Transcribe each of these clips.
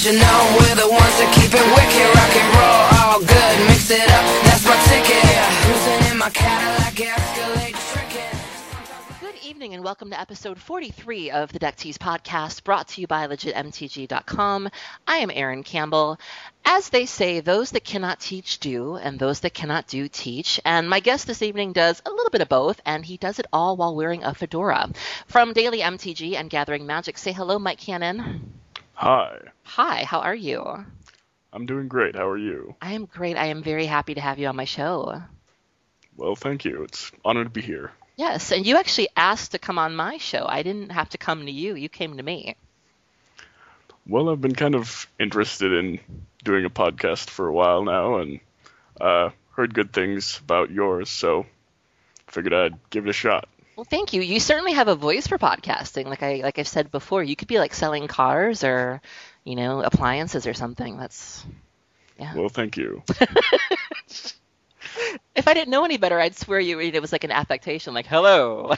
you know we're the ones that keep it wicked. Rock and roll, all good, mix it up, that's my ticket. Cruising in my Cadillac, Escalade, tricking. Good evening and welcome to episode 43 of the Deck Tease podcast, brought to you by LegitMTG.com. I am Erin Campbell. As they say, those that cannot teach do, and those that cannot do teach. And my guest this evening does a little bit of both, and he does it all while wearing a fedora. From Daily MTG and Gathering Magic, say hello, Mike Cannon. Hi. Hi, how are you? I'm doing great. How are you? I am great. I am very happy to have you on my show. Well, thank you. It's an honor to be here. Yes, and you actually asked to come on my show. I didn't have to come to you. You came to me. Well, I've been kind of interested in doing a podcast for a while now, and heard good things about yours, so figured I'd give it a shot. Well, thank you. You certainly have a voice for podcasting. Like I've said before, you could be like selling cars or, appliances or something. Yeah. Well, thank you. If I didn't know any better, I'd swear it was like an affectation, like, hello.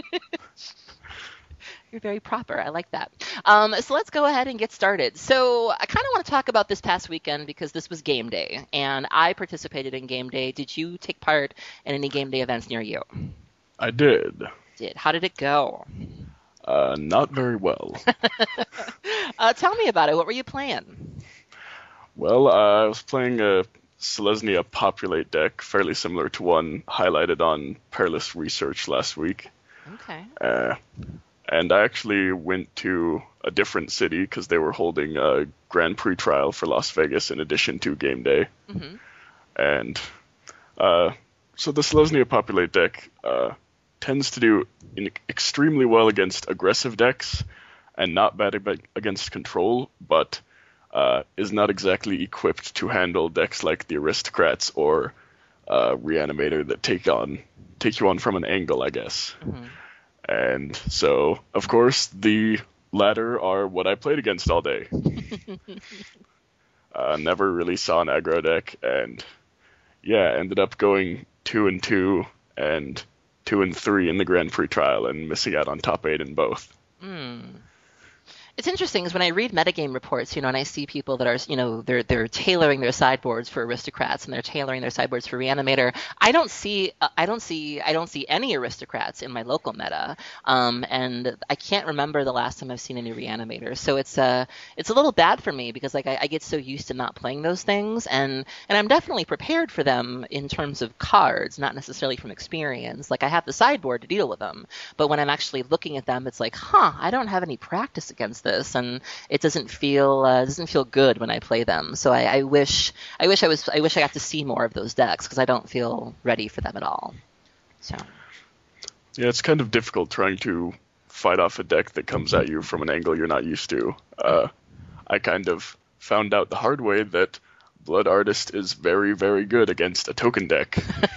You're very proper. I like that. So let's go ahead and get started. So I kind of want to talk about this past weekend because this was game day, and I participated in game day. Did you take part in any game day events near you? I did. How did it go? Not very well. Tell me about it. What were you playing? Well, I was playing a Selesnya Populate deck, fairly similar to one highlighted on Perilous Research last week. Okay. And I actually went to a different city because they were holding a Grand Prix trial for Las Vegas in addition to game day. Mm-hmm. And so the Selesnya Populate deck tends to do extremely well against aggressive decks and not bad against control, but is not exactly equipped to handle decks like the Aristocrats or Reanimator that take you on from an angle, I guess. Mm-hmm. And so, of course, the latter are what I played against all day. Never really saw an aggro deck, and ended up going 2-2 and 2-3 in the Grand Prix trial and missing out on top 8 in both. It's interesting because when I read metagame reports, and I see people that are, they're tailoring their sideboards for Aristocrats and they're tailoring their sideboards for Reanimator. I don't see any Aristocrats in my local meta, and I can't remember the last time I've seen any Reanimator. So it's a little bad for me because I get so used to not playing those things, and I'm definitely prepared for them in terms of cards, not necessarily from experience. Like I have the sideboard to deal with them, but when I'm actually looking at them, it's like, I don't have any practice against this, and it doesn't feel good when I play them. So I wish I got to see more of those decks because I don't feel ready for them at all. So yeah, it's kind of difficult trying to fight off a deck that comes at you from an angle you're not used to. I kind of found out the hard way that Blood Artist is very, very good against a token deck.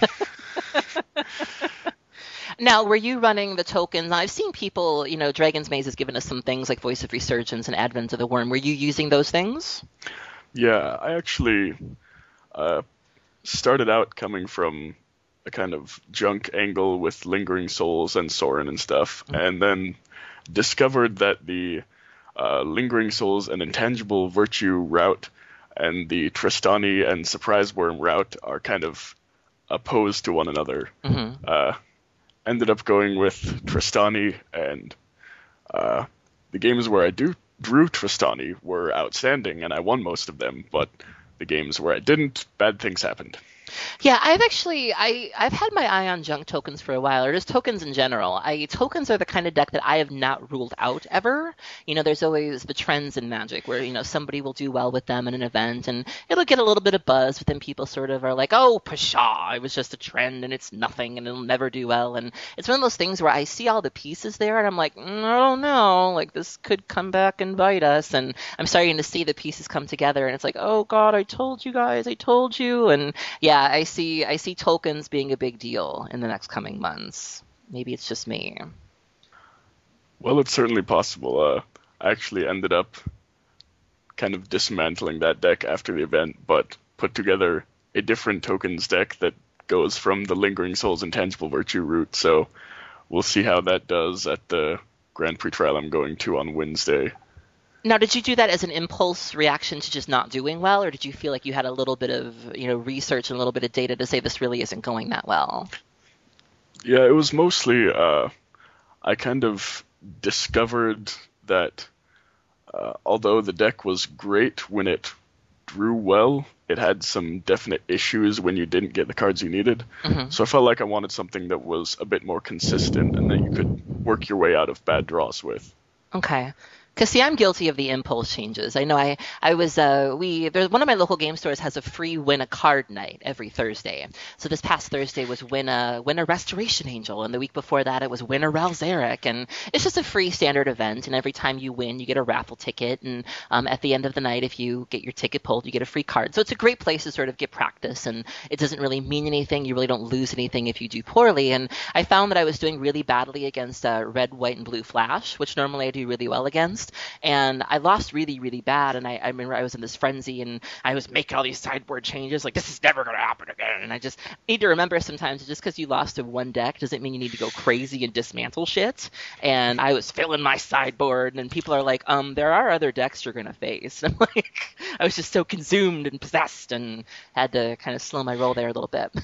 Now, were you running the tokens? I've seen people, Dragon's Maze has given us some things like Voice of Resurgence and Advent of the Worm. Were you using those things? Yeah, I actually started out coming from a kind of junk angle with Lingering Souls and Sorin and stuff, and then discovered that the Lingering Souls and Intangible Virtue route and the Tristani and Surprise Worm route are kind of opposed to one another. Mm-hmm. Ended up going with Tristani, and the games where I drew Tristani were outstanding, and I won most of them, but the games where I didn't, bad things happened. Yeah, I've had my eye on junk tokens for a while, or just tokens in general. Tokens are the kind of deck that I have not ruled out ever. There's always the trends in Magic where, somebody will do well with them in an event and it'll get a little bit of buzz, but then people sort of are like, oh, pshaw, it was just a trend and it's nothing and it'll never do well. And it's one of those things where I see all the pieces there and I'm like, I don't know, like this could come back and bite us. And I'm starting to see the pieces come together and it's like, oh God, I told you guys, I told you. And yeah, I see tokens being a big deal in the next coming months. Maybe it's just me. Well, it's certainly possible. I actually ended up kind of dismantling that deck after the event, but put together a different tokens deck that goes from the Lingering Souls Intangible Virtue route, so we'll see how that does at the Grand Prix trial I'm going to on Wednesday. Now, did you do that as an impulse reaction to just not doing well, or did you feel like you had a little bit of, research and a little bit of data to say this really isn't going that well? Yeah, it was mostly I kind of discovered that although the deck was great when it drew well, it had some definite issues when you didn't get the cards you needed. So I felt like I wanted something that was a bit more consistent and that you could work your way out of bad draws with. Okay. Because see, I'm guilty of the impulse changes. I know I was there's one of my local game stores has a free win a card night every Thursday. So this past Thursday was win a Restoration Angel, and the week before that it was win a Ral Zarek, and it's just a free standard event. And every time you win, you get a raffle ticket, and at the end of the night, if you get your ticket pulled, you get a free card. So it's a great place to sort of get practice, and it doesn't really mean anything. You really don't lose anything if you do poorly. And I found that I was doing really badly against red, white, and blue flash, which normally I do really well against. And I lost really, really bad. And I remember I was in this frenzy and I was making all these sideboard changes. Like, this is never going to happen again. And I just need to remember sometimes just because you lost to one deck doesn't mean you need to go crazy and dismantle shit. And I was filling my sideboard and people are like, there are other decks you're going to face. And I'm like, I was just so consumed and possessed and had to kind of slow my roll there a little bit.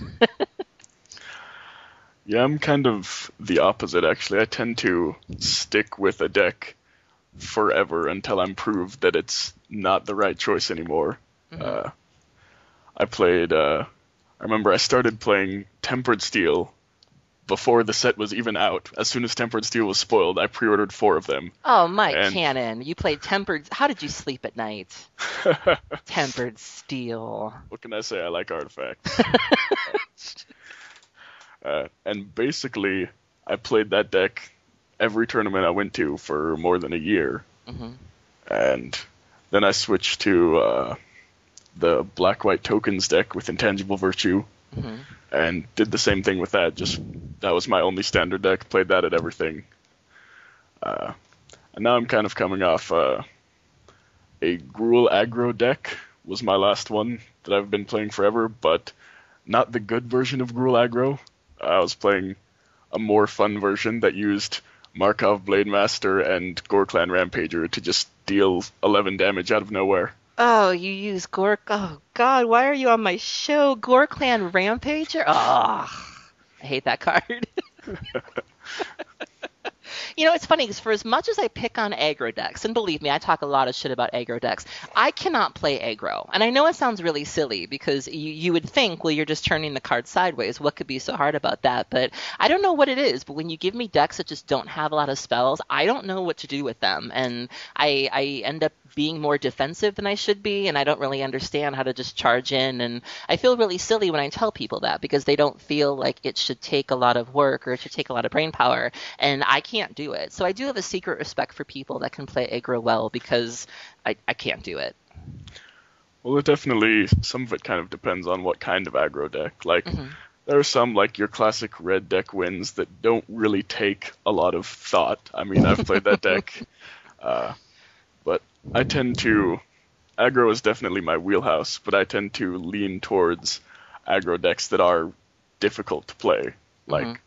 Yeah, I'm kind of the opposite, actually. I tend to stick with a deck forever until I'm proved that it's not the right choice anymore. I remember I started playing Tempered Steel before the set was even out. As soon as Tempered Steel was spoiled, I pre-ordered 4 of them. Oh, Mike Cannon, you played Tempered. How did you sleep at night? Tempered Steel. What can I say? I like artifacts. And basically, I played that deck every tournament I went to for more than a year. And then I switched to the Black-White Tokens deck with Intangible Virtue, and did the same thing with that. Just that was my only standard deck, played that at everything. And now I'm kind of coming off a Gruul aggro deck was my last one that I've been playing forever, but not the good version of Gruul aggro. I was playing a more fun version that used Markov Blademaster and Gorklan Rampager to just deal 11 damage out of nowhere. Oh, you use Gork. Oh, God, why are you on my show? Gorklan Rampager? Oh, I hate that card. It's funny because for as much as I pick on aggro decks, and believe me, I talk a lot of shit about aggro decks, I cannot play aggro. And I know it sounds really silly because you would think, well, you're just turning the card sideways. What could be so hard about that? But I don't know what it is. But when you give me decks that just don't have a lot of spells, I don't know what to do with them. And I end up being more defensive than I should be, and I don't really understand how to just charge in. And I feel really silly when I tell people that because they don't feel like it should take a lot of work or it should take a lot of brain power, and I can't do it. So I do have a secret respect for people that can play aggro well because I can't do it. Well, it definitely, some of it kind of depends on what kind of aggro deck. Like, there are some, like your classic red deck wins that don't really take a lot of thought. I mean, I've played that deck. But I tend to, aggro is definitely my wheelhouse, but I tend to lean towards aggro decks that are difficult to play. Like,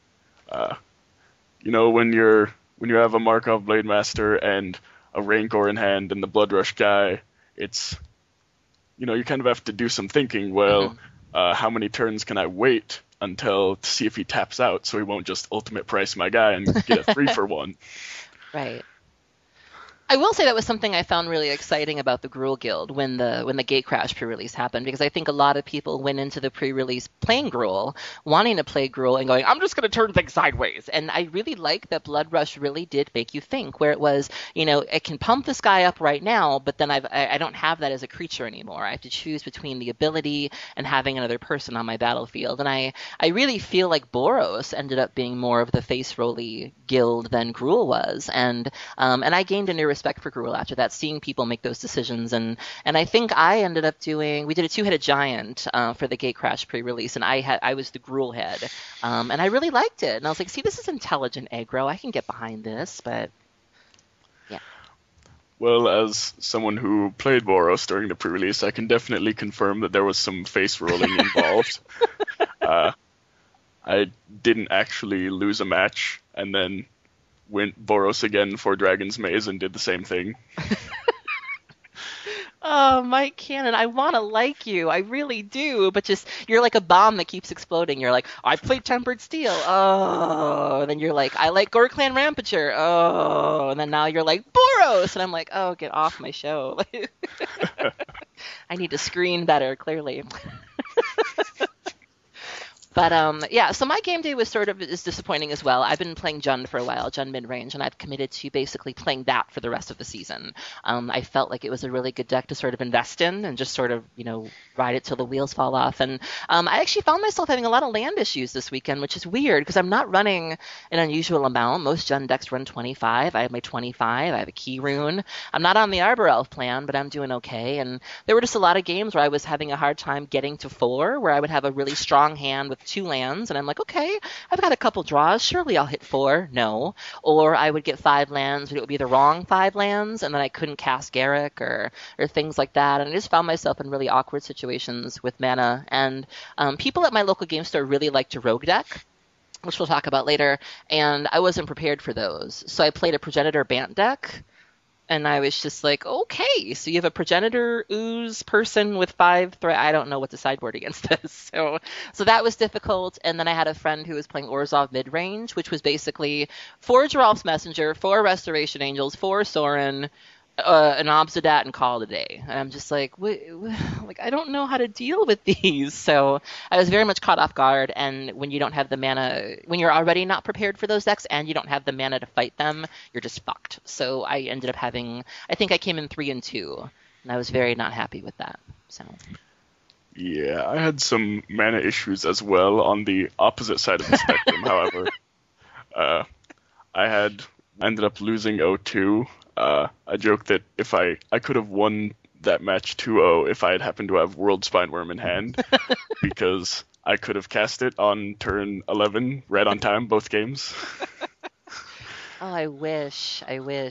when you have a Markov Blademaster and a Rancor in hand and the Bloodrush guy, it's, you kind of have to do some thinking. Well, how many turns can I wait to see if he taps out so he won't just ultimate price my guy and get a 3-for-1. Right. I will say that was something I found really exciting about the Gruul Guild when the Gatecrash pre-release happened, because I think a lot of people went into the pre-release playing Gruul, wanting to play Gruul and going, I'm just going to turn things sideways. And I really like that Bloodrush really did make you think, where it was, it can pump this guy up right now, but then I don't have that as a creature anymore. I have to choose between the ability and having another person on my battlefield. And I really feel like Boros ended up being more of the face rolly guild than Gruul was. And I gained a new respect for Gruul after that, seeing people make those decisions. And I think I ended up we did a 2-headed giant for the Gatecrash pre-release, and I was the Gruul head. And I really liked it. And I was like, see, this is intelligent aggro. I can get behind this, but yeah. Well, as someone who played Boros during the pre-release, I can definitely confirm that there was some face rolling involved. I didn't actually lose a match, and then went Boros again for Dragon's Maze and did the same thing. Oh, Mike Cannon, I want to like you. I really do. But just, you're like a bomb that keeps exploding. You're like, I played Tempered Steel. Oh. And then you're like, I like Gorklan Rampager. Oh. And then now you're like, Boros. And I'm like, oh, get off my show. I need to screen better, clearly. But yeah, so my game day was sort of is disappointing as well. I've been playing Jund for a while, Jund mid-range, and I've committed to basically playing that for the rest of the season. I felt like it was a really good deck to sort of invest in and just sort of, ride it till the wheels fall off. And I actually found myself having a lot of land issues this weekend, which is weird because I'm not running an unusual amount. Most Jund decks run 25. I have my 25. I have a Key Rune. I'm not on the Arbor Elf plan, but I'm doing okay. And there were just a lot of games where I was having a hard time getting to 4, where I would have a really strong hand with 2 lands, and I'm like, okay, I've got a couple draws, surely I'll hit 4. No. Or I would get 5 lands, but it would be the wrong 5 lands, and then I couldn't cast Garruk or things like that, and I just found myself in really awkward situations with mana. And people at my local game store really liked a rogue deck, which we'll talk about later, and I wasn't prepared for those. So I played a Progenitor Bant deck, and I was just like, okay, so you have a Progenitor Ooze person with 5 threat. I don't know what to sideboard against this. So that was difficult. And then I had a friend who was playing Orzhov mid-range, which was basically 4 Geralf's Messenger, 4 Restoration Angels, 4 Sorin, an Obsidat, and call it a day. And I'm just like, like, I don't know how to deal with these. So I was very much caught off guard. And when you don't have the mana, when you're already not prepared for those decks and you don't have the mana to fight them, you're just fucked. So I ended up having, I think I came in 3-2, and I was very not happy with that. So. Yeah, I had some mana issues as well on the opposite side of the spectrum. However, I ended up losing 0-2. I joked that if I could have won that match 2-0 if I had happened to have World Spineworm in hand, because I could have cast it on turn 11, right on time, both games. Oh, I wish.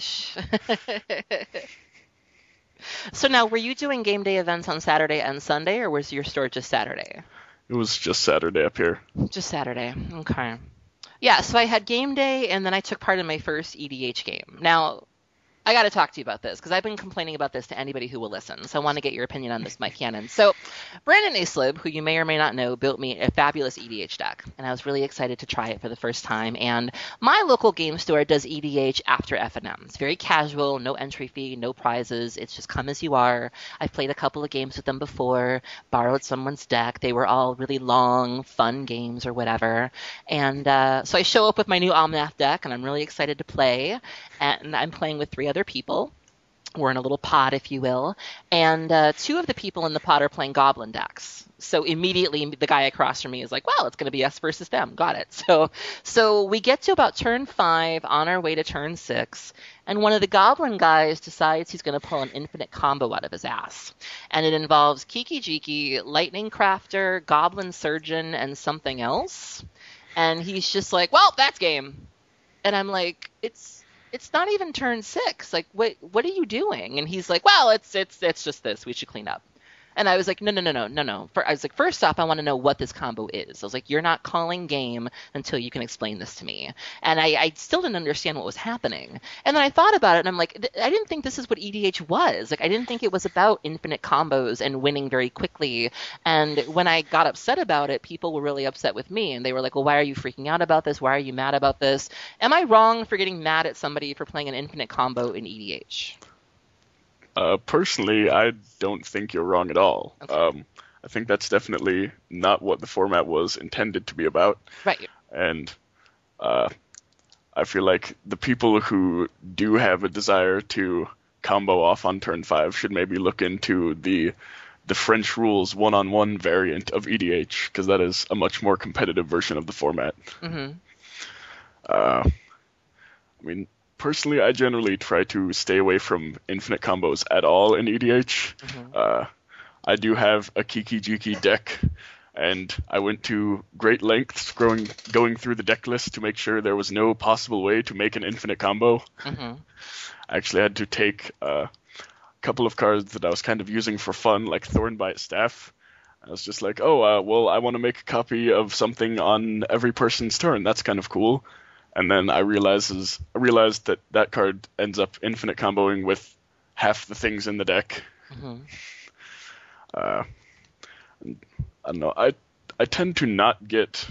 So now, were you doing game day events on Saturday and Sunday, or was your store just Saturday? It was just Saturday up here. Just Saturday. Okay. Yeah, so I had game day, and then I took part in my first EDH game. Now, I got to talk to you about this, because I've been complaining about this to anybody who will listen, so I want to get your opinion on this, Mike Cannon. So, Brandon Aislib, who you may or may not know, built me a fabulous EDH deck, and I was really excited to try it for the first time, and my local game store does EDH after FNM. It's very casual, no entry fee, no prizes, it's just come as you are. I've played a couple of games with them before, borrowed someone's deck, they were all really long, fun games or whatever, and so I show up with my new Omnath deck, and I'm really excited to play, and I'm playing with 3 other people. We're in a little pod, if you will, and 2 of the people in the pod are playing Goblin decks. So immediately the guy across from me is like, well, it's going to be us versus them. Got it. So we get to about turn 5 on our way to turn 6, and one of the Goblin guys decides he's going to pull an infinite combo out of his ass. And it involves Kiki Jiki, Lightning Crafter, Goblin Surgeon, and something else. And he's just like, well, that's game. And I'm like, it's not even turn 6. Like, what are you doing? And he's like, well, it's just this. We should clean up. And I was like, no. I was like, first off, I want to know what this combo is. I was like, you're not calling game until you can explain this to me. And I still didn't understand what was happening. And then I thought about it, and I'm like, I didn't think this is what EDH was. Like, I didn't think it was about infinite combos and winning very quickly. And when I got upset about it, people were really upset with me. And they were like, well, why are you freaking out about this? Why are you mad about this? Am I wrong for getting mad at somebody for playing an infinite combo in EDH? Personally, I don't think you're wrong at all. Okay. I think that's definitely not what the format was intended to be about. Right. And I feel like the people who do have a desire to combo off on turn 5 should maybe look into the French rules one-on-one variant of EDH, because that is a much more competitive version of the format. Mm-hmm. I mean, personally, I generally try to stay away from infinite combos at all in EDH. Mm-hmm. I do have a Kiki Jiki deck, and I went to great lengths going through the deck list to make sure there was no possible way to make an infinite combo. Mm-hmm. I actually had to take a couple of cards that I was kind of using for fun, like Thornbite Staff. I was just like, well, I want to make a copy of something on every person's turn. That's kind of cool. And then I realized that card ends up infinite comboing with half the things in the deck. Hmm. Uh, I don't know. I tend to not get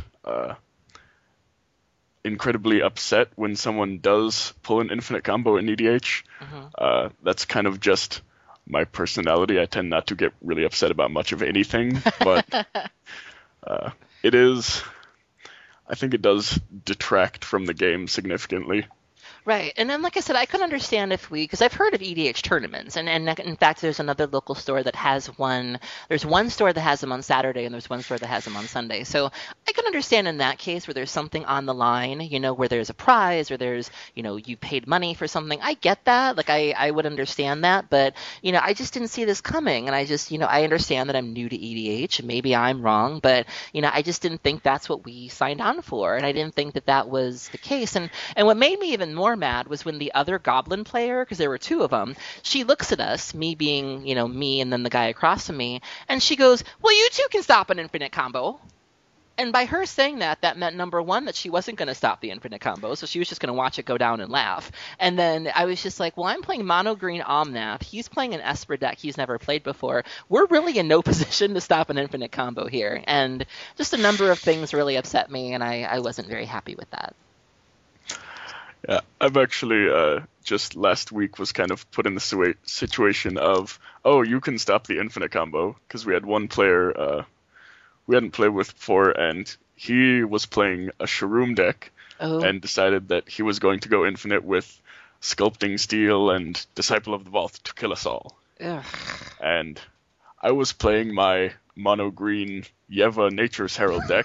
incredibly upset when someone does pull an infinite combo in EDH. That's kind of just my personality. I tend not to get really upset about much of anything, but it is. I think it does detract from the game significantly. Right. And then, like I said, I could understand if because I've heard of EDH tournaments. And in fact, there's another local store that has one. There's one store that has them on Saturday, and there's one store that has them on Sunday. So I can understand in that case where there's something on the line, where there's a prize or there's, you paid money for something. I get that. Like, I would understand that. But, I just didn't see this coming. And I just, I understand that I'm new to EDH, and maybe I'm wrong. But, I just didn't think that's what we signed on for. And I didn't think that that was the case. And what made me even more mad was when the other Goblin player, because there were two of them, she looks at us, me being, me and then the guy across from me, and she goes, well, you two can stop an infinite combo. And by her saying that, that meant, number one, that she wasn't going to stop the infinite combo, so she was just going to watch it go down and laugh. And then I was just like, well, I'm playing mono green Omnath. He's playing an Esper deck he's never played before. We're really in no position to stop an infinite combo here. And just a number of things really upset me, and I wasn't very happy with that. Yeah, I've actually just last week was kind of put in the situation of, oh, you can stop the infinite combo, because we had one player we hadn't played with before, and he was playing a Shroom deck and decided that he was going to go infinite with Sculpting Steel and Disciple of the Vault to kill us all. Ugh. And I was playing my mono green Yeva Nature's Herald deck,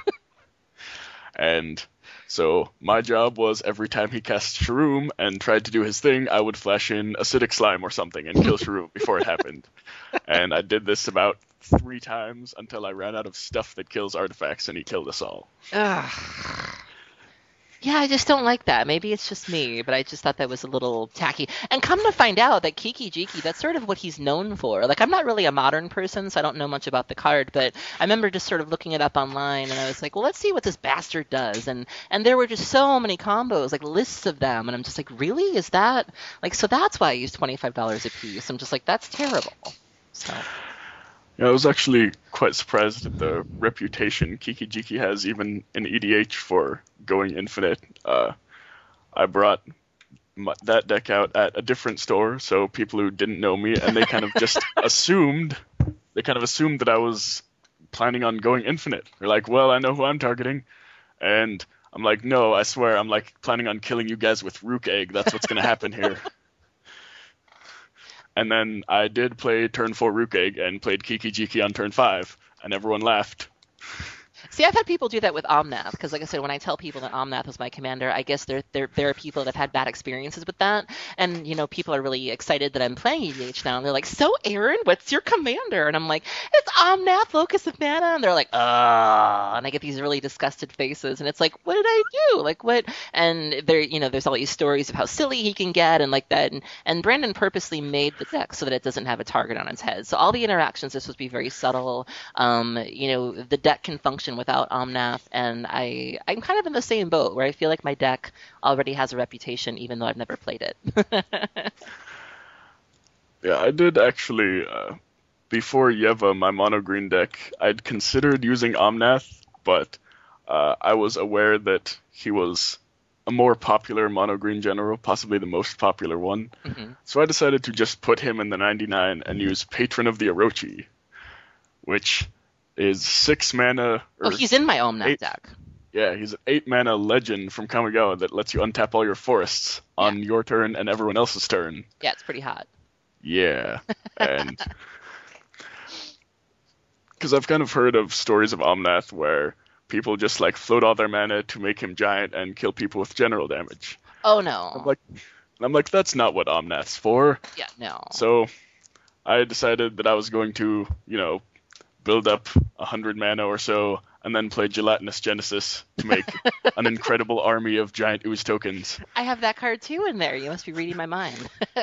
and so my job was every time he cast Shroom and tried to do his thing, I would flash in Acidic Slime or something and kill Shroom before it happened. And I did this about 3 times until I ran out of stuff that kills artifacts, and he killed us all. Ugh. Yeah, I just don't like that. Maybe it's just me, but I just thought that was a little tacky. And come to find out that Kiki-Jiki, that's sort of what he's known for. Like, I'm not really a Modern person, so I don't know much about the card, but I remember just sort of looking it up online, and I was like, well, let's see what this bastard does. And there were just so many combos, like lists of them, and I'm just like, really? Is that? Like, so that's why I used $25 a piece. I'm just like, that's terrible. So... Yeah, I was actually quite surprised at the reputation Kiki-Jiki has even in EDH for going infinite. I brought that deck out at a different store, so people who didn't know me, and they kind of just assumed that I was planning on going infinite. They're like, well, I know who I'm targeting. And I'm like, no, I swear, I'm like planning on killing you guys with Rook Egg. That's what's going to happen here. And then I did play turn 4 Rook Egg and played Kiki-Jiki on turn 5, and everyone laughed. See, I've had people do that with Omnath, because like I said, when I tell people that Omnath was my commander, I guess there are people that have had bad experiences with that, and, people are really excited that I'm playing EDH now, and they're like, so Aaron, what's your commander? And I'm like, it's Omnath, Locus of Mana, and they're like, ugh, and I get these really disgusted faces, and it's like, what did I do? Like, what? And there's all these stories of how silly he can get, and like that, and Brandon purposely made the deck so that it doesn't have a target on its head, so all the interactions are supposed to be very subtle. The deck can function without Omnath, and I'm kind of in the same boat where I feel like my deck already has a reputation even though I've never played it. Yeah, I did actually, before Yeva, my mono green deck, I'd considered using Omnath, but I was aware that he was a more popular mono green general, possibly the most popular one. Mm-hmm. So I decided to just put him in the 99 and use Patron of the Orochi, which is 6 mana. He's in my Omnath deck. Yeah, he's an 8 mana legend from Kamigawa that lets you untap all your forests on your turn and everyone else's turn. Yeah, it's pretty hot. Yeah, and because I've kind of heard of stories of Omnath where people just like float all their mana to make him giant and kill people with general damage. Oh no! I'm like, that's not what Omnath's for. Yeah, no. So I decided that I was going to, build up 100 mana or so, and then play Gelatinous Genesis to make an incredible army of giant ooze tokens. I have that card too in there. You must be reading my mind.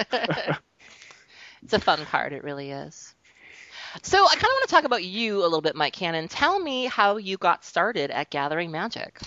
It's a fun card, it really is. So I kind of want to talk about you a little bit, Mike Cannon. Tell me how you got started at Gathering Magic.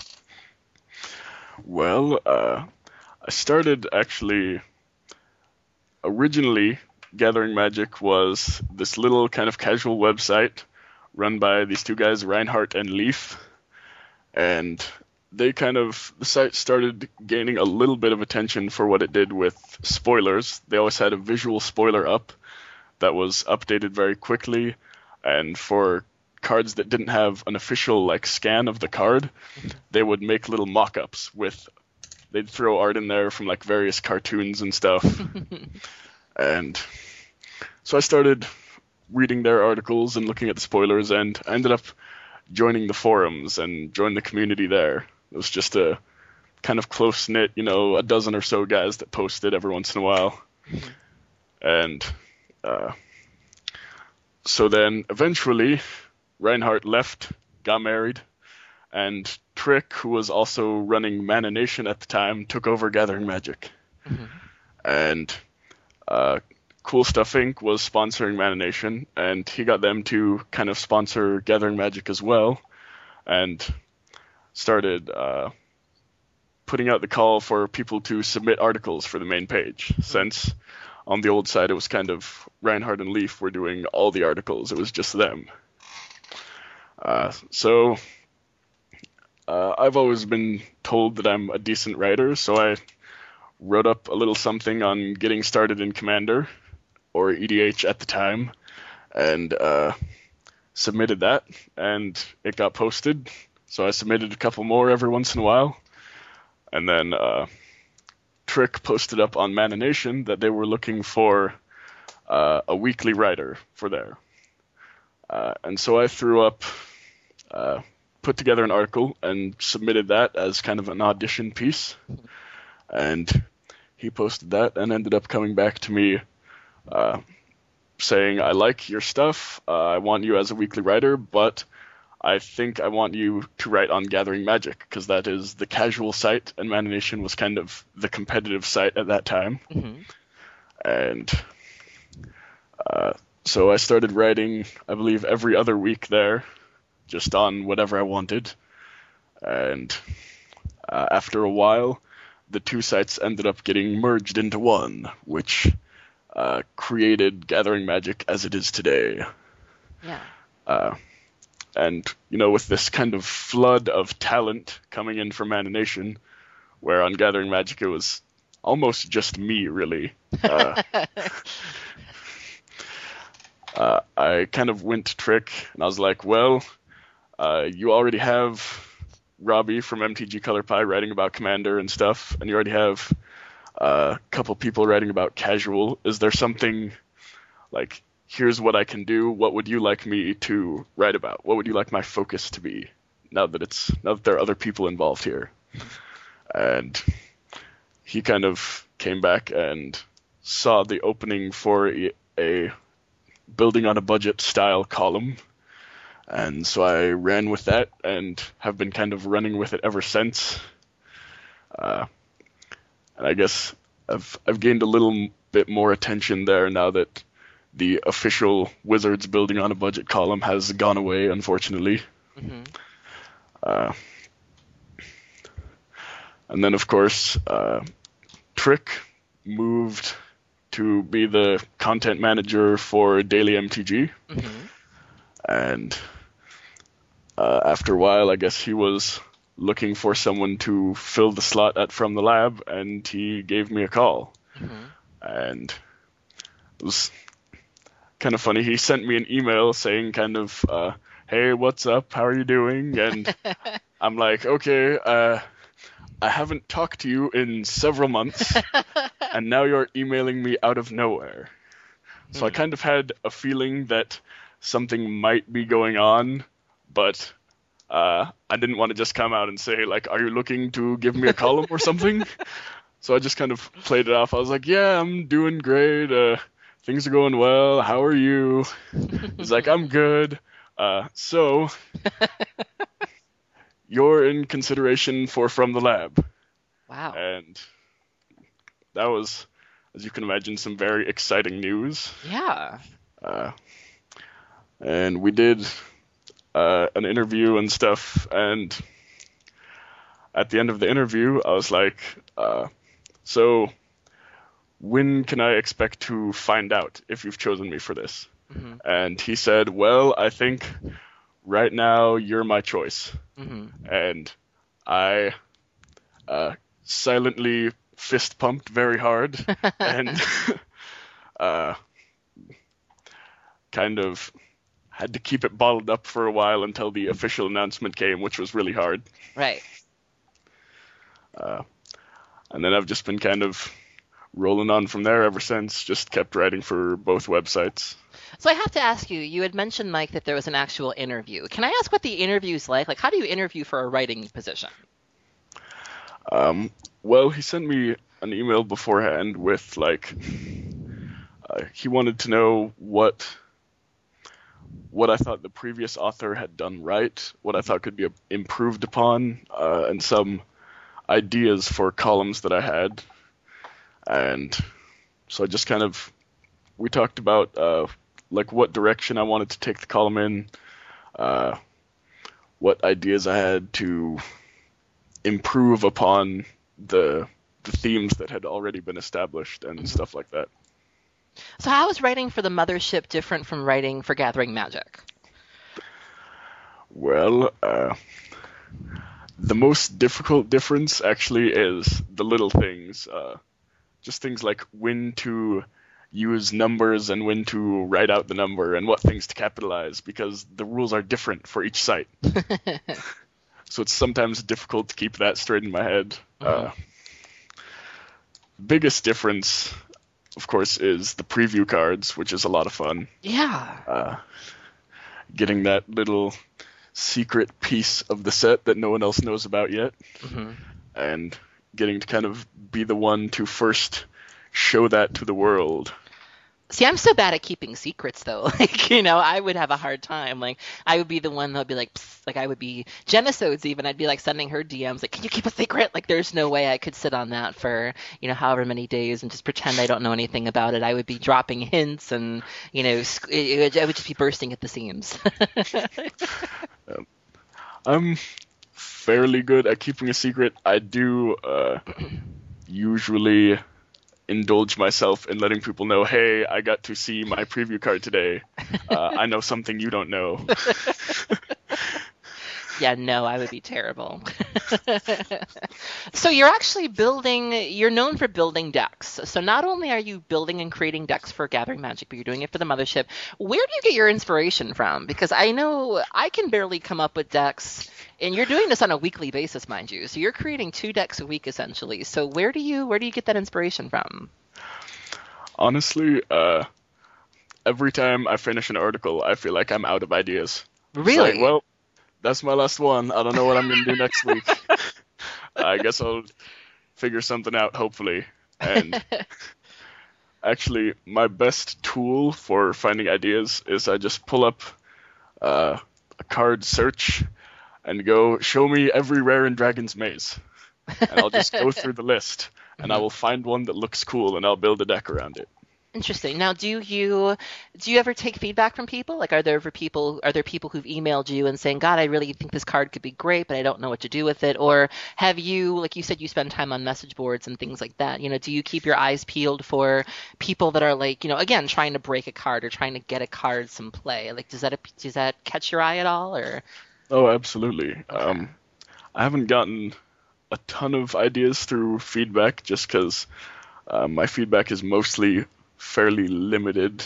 Well, I started actually originally Gathering Magic was this little kind of casual website run by these two guys, Reinhardt and Leaf, and the site started gaining a little bit of attention for what it did with spoilers. They always had a visual spoiler up that was updated very quickly, and for cards that didn't have an official like scan of the card, they would make little mock-ups they'd throw art in there from like various cartoons and stuff. And so I started reading their articles and looking at the spoilers, and I ended up joining the forums and joined the community there. It was just a kind of close-knit, a dozen or so guys that posted every once in a while. And so then eventually Reinhardt left, got married, and Trick, who was also running Mana Nation at the time, took over Gathering Magic. And Cool Stuff Inc. was sponsoring Mana Nation, and he got them to kind of sponsor Gathering Magic as well, and started putting out the call for people to submit articles for the main page, since on the old side it was kind of Reinhardt and Leaf were doing all the articles. It was just them. So I've always been told that I'm a decent writer, so I wrote up a little something on getting started in Commander, or EDH at the time, and submitted that, and it got posted. So I submitted a couple more every once in a while, and then Trick posted up on Mana Nation that they were looking for a weekly writer for there. And so I put together an article and submitted that as kind of an audition piece. And he posted that and ended up coming back to me saying, I like your stuff, I want you as a weekly writer, but I think I want you to write on Gathering Magic, because that is the casual site, and Mana Nation was kind of the competitive site at that time. And so I started writing, I believe, every other week there, just on whatever I wanted. And after a while, the two sites ended up getting merged into one, which created Gathering Magic as it is today. Yeah. And, with this kind of flood of talent coming in from Mana Nation, where on Gathering Magic it was almost just me, really. I kind of went to Trick, and I was like, well, you already have Robbie from MTG Color Pie writing about Commander and stuff, and you already have a couple people writing about Casual. Is there something, like, here's what I can do, what would you like me to write about? What would you like my focus to be, now that there are other people involved here? And he kind of came back and saw the opening for a building on a budget style column, and so I ran with that and have been kind of running with it ever since. And I guess I've gained a little bit more attention there now that the official Wizards building on a budget column has gone away, unfortunately. And then, of course, Trick moved to be the content manager for Daily MTG. And after a while, I guess he was looking for someone to fill the slot at From the Lab, and he gave me a call. And it was kind of funny. He sent me an email saying kind of, hey, what's up? How are you doing? And I'm like, okay, I haven't talked to you in several months, and now you're emailing me out of nowhere. So I kind of had a feeling that something might be going on, but I didn't want to just come out and say, like, are you looking to give me a column or something? So I just kind of played it off. I was like, yeah, I'm doing great. Things are going well. How are you? He's like, I'm good. So you're in consideration for From the Lab. Wow. And that was, as you can imagine, some very exciting news. Yeah. And we did an interview and stuff, and at the end of the interview, I was like, so when can I expect to find out if you've chosen me for this? Mm-hmm. And he said, well, I think right now you're my choice. Mm-hmm. And I silently fist pumped very hard and kind of had to keep it bottled up for a while until the official announcement came, which was really hard. Right. And then I've just been kind of rolling on from there ever since, just kept writing for both websites. So I have to ask you, you had mentioned, Mike, that there was an actual interview. Can I ask what the interview's like? Like, how do you interview for a writing position? Well, he sent me an email beforehand with, like, he wanted to know what I thought the previous author had done right, what I thought could be improved upon, and some ideas for columns that I had. And so I just kind of, we talked about like what direction I wanted to take the column in, what ideas I had to improve upon the themes that had already been established and stuff like that. So how is writing for the Mothership different from writing for Gathering Magic? Well, the most difficult difference actually is the little things. Just things like when to use numbers and when to write out the number and what things to capitalize, because the rules are different for each site. So it's sometimes difficult to keep that straight in my head. Biggest difference, of course, is the preview cards, which is a lot of fun. Yeah. Getting that little secret piece of the set that no one else knows about yet, and getting to kind of be the one to first show that to the world. See, I'm so bad at keeping secrets, though. Like, I would have a hard time. Like, I would be the one that would be like, psst, like I would be Genesodes even. I'd be like sending her DMs, like, can you keep a secret? Like, there's no way I could sit on that for, however many days and just pretend I don't know anything about it. I would be dropping hints and, I would just be bursting at the seams. I'm fairly good at keeping a secret. I do usually indulge myself in letting people know, hey, I got to see my preview card today. I know something you don't know. Yeah, no, I would be terrible. So you're known for building decks. So not only are you building and creating decks for Gathering Magic, but you're doing it for the Mothership. Where do you get your inspiration from? Because I know I can barely come up with decks, and you're doing this on a weekly basis, mind you. So you're creating 2 decks a week, essentially. So where do you get that inspiration from? Honestly, every time I finish an article, I feel like I'm out of ideas. Really? It's like, well, that's my last one. I don't know what I'm going to do next week. I guess I'll figure something out, hopefully. And actually, my best tool for finding ideas is I just pull up a card search and go, show me every rare in Dragon's Maze. And I'll just go through the list, and I will find one that looks cool, and I'll build a deck around it. Interesting. Now, do you ever take feedback from people? Like, are there people who've emailed you and saying, God, I really think this card could be great, but I don't know what to do with it? Or have you, like you said, you spend time on message boards and things like that. Do you keep your eyes peeled for people that are like, again, trying to break a card or trying to get a card some play? Like, does that catch your eye at all? Or? Oh, absolutely. I haven't gotten a ton of ideas through feedback just because my feedback is mostly fairly limited,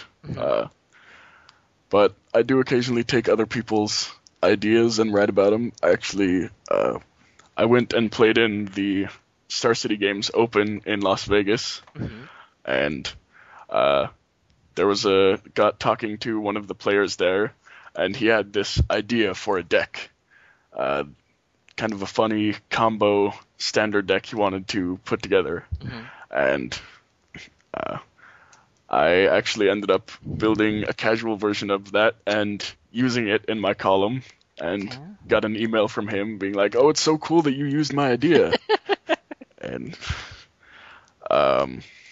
but I do occasionally take other people's ideas and write about them. Actually, I went and played in the Star City Games Open in Las Vegas, and got talking to one of the players there, and he had this idea for a deck, kind of a funny combo standard deck he wanted to put together, and I actually ended up building a casual version of that and using it in my column, and got an email from him being like, oh, it's so cool that you used my idea. And of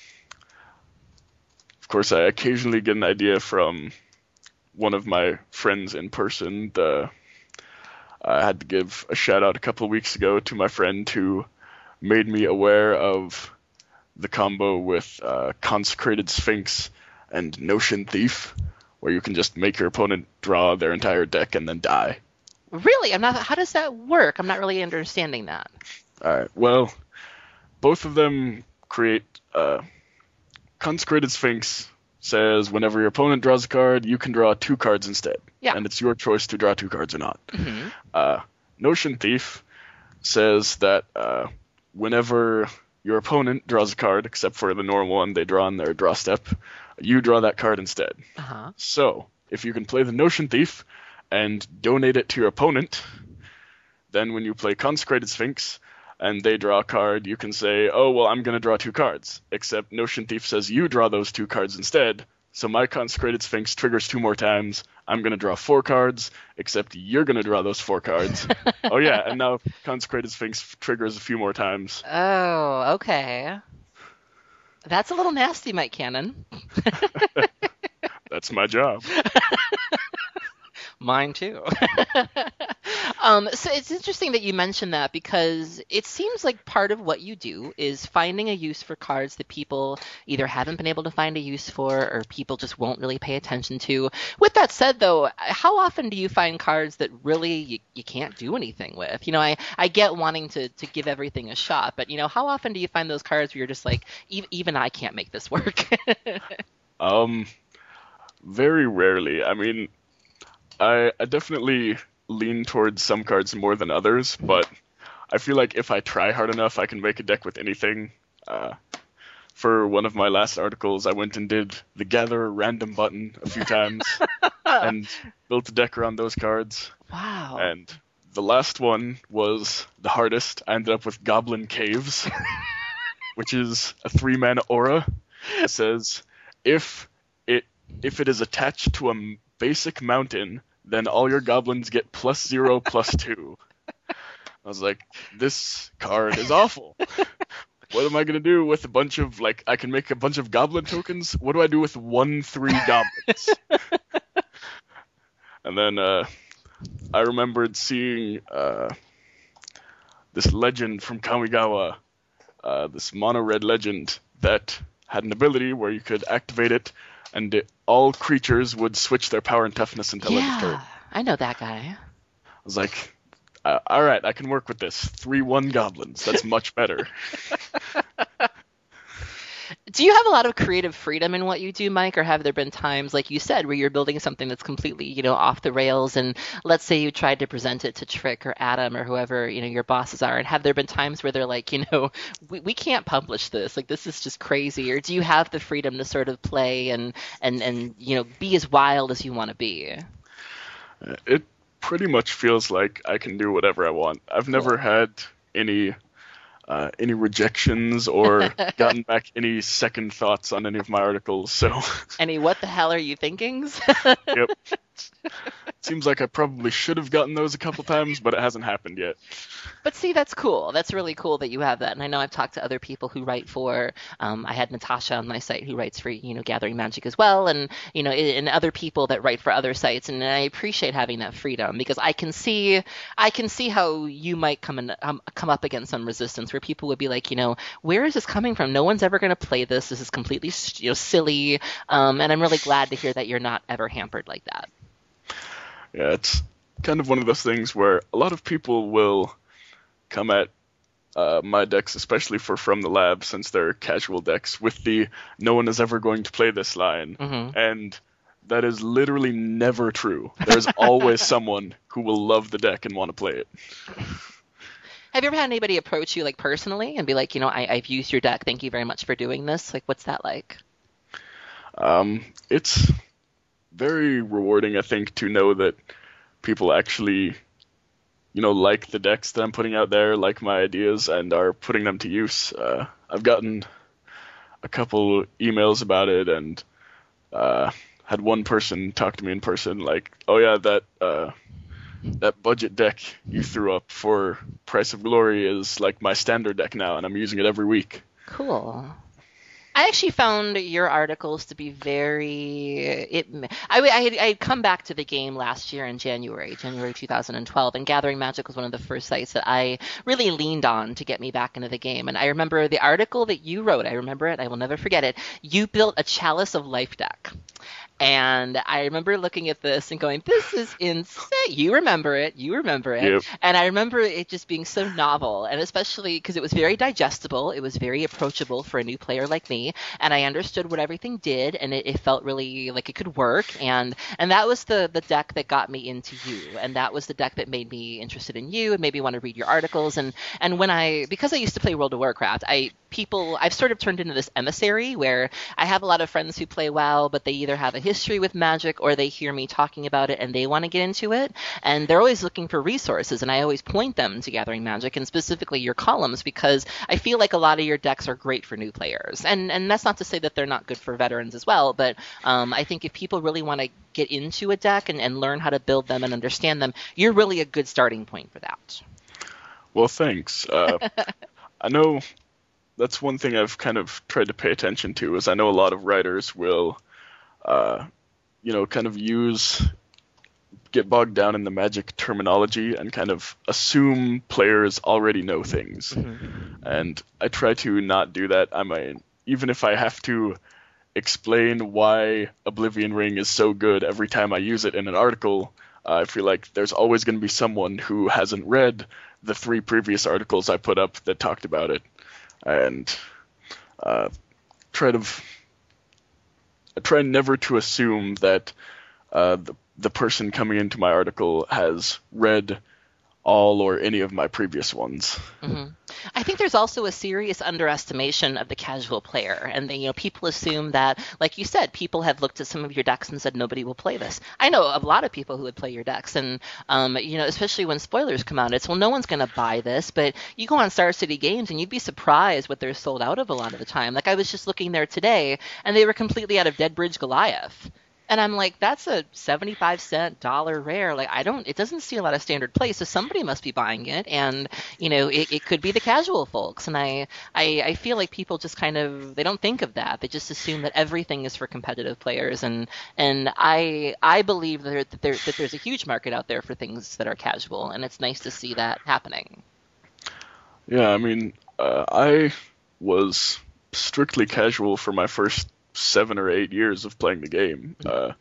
course, I occasionally get an idea from one of my friends in person. I had to give a shout out a couple of weeks ago to my friend who made me aware of the combo with Consecrated Sphinx and Notion Thief, where you can just make your opponent draw their entire deck and then die. Really? How does that work? I'm not really understanding that. Alright, well, both of them create... Consecrated Sphinx says whenever your opponent draws a card, you can draw 2 cards instead. Yeah. And it's your choice to draw 2 cards or not. Mm-hmm. Notion Thief says that whenever your opponent draws a card, except for the normal one they draw on their draw step, you draw that card instead. Uh-huh. So, if you can play the Notion Thief and donate it to your opponent, then when you play Consecrated Sphinx and they draw a card, you can say, oh, well, I'm going to draw 2 cards. Except Notion Thief says you draw those 2 cards instead, so my Consecrated Sphinx triggers 2 more times. I'm going to draw 4 cards, except you're going to draw those 4 cards. Oh, yeah, and now Consecrated Sphinx triggers a few more times. Oh, okay. That's a little nasty, Mike Cannon. That's my job. Mine too. So it's interesting that you mentioned that, because it seems like part of what you do is finding a use for cards that people either haven't been able to find a use for or people just won't really pay attention to. With that said, though, how often do you find cards that really you can't do anything with? You know, I get wanting to give everything a shot, but, you know, how often do you find those cards where you're just like, even I can't make this work? Very rarely. I mean, I definitely lean towards some cards more than others, but I feel like if I try hard enough, I can make a deck with anything. For one of my last articles, I went and did the Gather Random button a few times and built a deck around those cards. Wow. And the last one was the hardest. I ended up with Goblin Caves, which is a 3-mana aura. It says, if it is attached to a basic mountain, then all your goblins get +0/+2. I was like, this card is awful. What am I going to do with a bunch of, like, I can make a bunch of goblin tokens? What do I do with 1/3 goblins? And then I remembered seeing this legend from Kamigawa, this mono-red legend that had an ability where you could activate it, and all creatures would switch their power and toughness until end of turn. I know that guy. I was like, all right, I can work with this. 3/1 goblins. That's much better. Do you have a lot of creative freedom in what you do, Mike, or have there been times, like you said, where you're building something that's completely, you know, off the rails, and let's say you tried to present it to Trick or Adam or whoever, you know, your bosses are, and have there been times where they're like, you know, we can't publish this, like, this is just crazy, or do you have the freedom to sort of play and you know, be as wild as you want to be? It pretty much feels like I can do whatever I want. I've never had any rejections or gotten back any second thoughts on any of my articles, so... Any what the hell are you thinkings? Yep. Seems like I probably should have gotten those a couple times, but it hasn't happened yet. But see, that's cool. That's really cool that you have that. And I know I've talked to other people who write for, I had Natasha on my site who writes for, you know, Gathering Magic as well. And, you know, and other people that write for other sites. And I appreciate having that freedom, because I can see how you might come up against some resistance where people would be like, you know, where is this coming from? No one's ever going to play this. This is completely, you know, silly. And I'm really glad to hear that you're not ever hampered like that. Yeah, it's kind of one of those things where a lot of people will come at my decks, especially for From the Lab, since they're casual decks, with the no one is ever going to play this line. Mm-hmm. And that is literally never true. There's always someone who will love the deck and want to play it. Have you ever had anybody approach you, like, personally and be like, you know, I've used your deck, thank you very much for doing this? Like, what's that like? It's very rewarding, I think, to know that people actually, you know, like the decks that I'm putting out there, like my ideas, and are putting them to use. I've gotten a couple emails about it, and had one person talk to me in person, like, oh yeah, that budget deck you threw up for Price of Glory is like my standard deck now, and I'm using it every week. Cool. I actually found your articles to be I had come back to the game last year in January 2012, and Gathering Magic was one of the first sites that I really leaned on to get me back into the game. And I remember the article that you wrote. I remember it. I will never forget it. You built a Chalice of Life deck. And I remember looking at this and going, this is insane. You remember it. Yep. And I remember it just being so novel, and especially because it was very digestible. It was very approachable for a new player like me. And I understood what everything did, and it felt really like it could work. And that was the deck that got me into you. And that was the deck that made me interested in you and made me want to read your articles. And because I used to play World of Warcraft, I've sort of turned into this emissary where I have a lot of friends who play WoW, but they either have a history with Magic or they hear me talking about it and they want to get into it. And they're always looking for resources, and I always point them to Gathering Magic, and specifically your columns, because I feel like a lot of your decks are great for new players. And that's not to say that they're not good for veterans as well, but I think if people really want to get into a deck and learn how to build them and understand them, you're really a good starting point for that. Well, thanks. I know that's one thing I've kind of tried to pay attention to, is I know a lot of writers will, kind of get bogged down in the Magic terminology and kind of assume players already know things. Mm-hmm. And I try to not do that. I mean, even if I have to explain why Oblivion Ring is so good every time I use it in an article, I feel like there's always going to be someone who hasn't read the 3 previous articles I put up that talked about it. And I try never to assume that the person coming into my article has read all or any of my previous ones. Mm-hmm. I think there's also a serious underestimation of the casual player, and people assume that, like you said, people have looked at some of your decks and said nobody will play this. I know a lot of people who would play your decks, and especially when spoilers come out, it's, well, no one's going to buy this. But you go on Star City Games and you'd be surprised what they're sold out of a lot of the time. Like, I was just looking there today, and they were completely out of Deadbridge Goliath. And I'm like, that's a 75-cent dollar rare. Like, it doesn't see a lot of standard play, so somebody must be buying it. And, it could be the casual folks. And I feel like people just kind of, they don't think of that. They just assume that everything is for competitive players. And I believe that there's a huge market out there for things that are casual, and it's nice to see that happening. Yeah, I mean, I was strictly casual for my first 7 or 8 years of playing the game.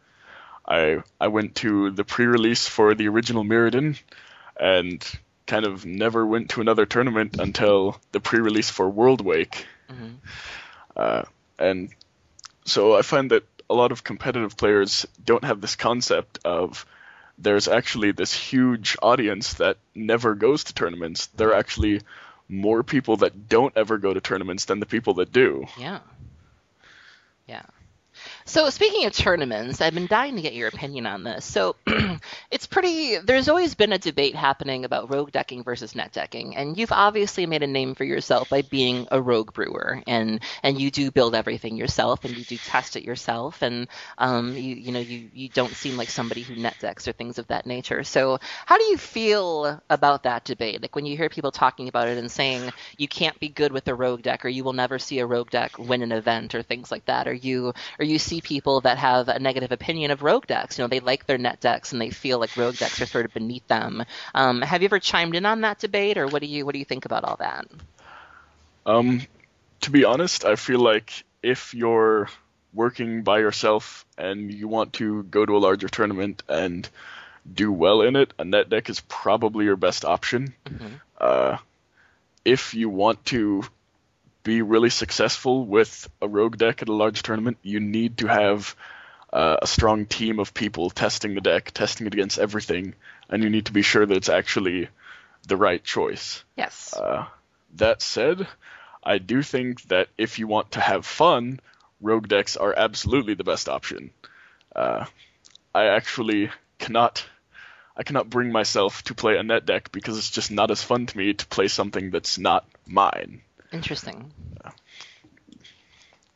I went to the pre-release for the original Mirrodin and kind of never went to another tournament until the pre-release for Worldwake. Mm-hmm. And so I find that a lot of competitive players don't have this concept of there's actually this huge audience that never goes to tournaments. There are actually more people that don't ever go to tournaments than the people that do. Yeah. Yeah. So speaking of tournaments, I've been dying to get your opinion on this. So there's always been a debate happening about rogue decking versus net decking, and you've obviously made a name for yourself by being a rogue brewer, and you do build everything yourself, and you do test it yourself, and you don't seem like somebody who net decks or things of that nature. So how do you feel about that debate? Like, when you hear people talking about it and saying you can't be good with a rogue deck, or you will never see a rogue deck win an event, or things like that, or you see people that have a negative opinion of rogue decks. They like their net decks and they feel like rogue decks are sort of beneath them. Have you ever chimed in on that debate, or what do you think about all that? To be honest, I feel like if you're working by yourself and you want to go to a larger tournament and do well in it, a net deck is probably your best option. Mm-hmm. If you want to be really successful with a rogue deck at a large tournament, you need to have a strong team of people testing the deck, testing it against everything, and you need to be sure that it's actually the right choice. Yes. That said, I do think that if you want to have fun, rogue decks are absolutely the best option. I actually cannot bring myself to play a net deck because it's just not as fun to me to play something that's not mine. Interesting.